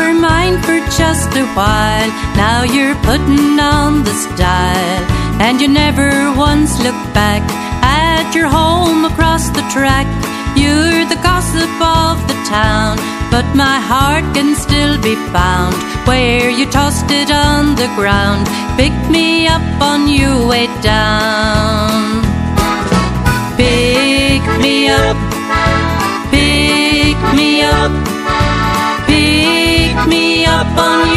were mine for just a while. Now you're putting on the style, and you never once looked back at your home across the track. You're the gossip of the town, but my heart can still be found where you tossed it on the ground. Pick me up on your way down. Pick me up, pick me up, pick me up on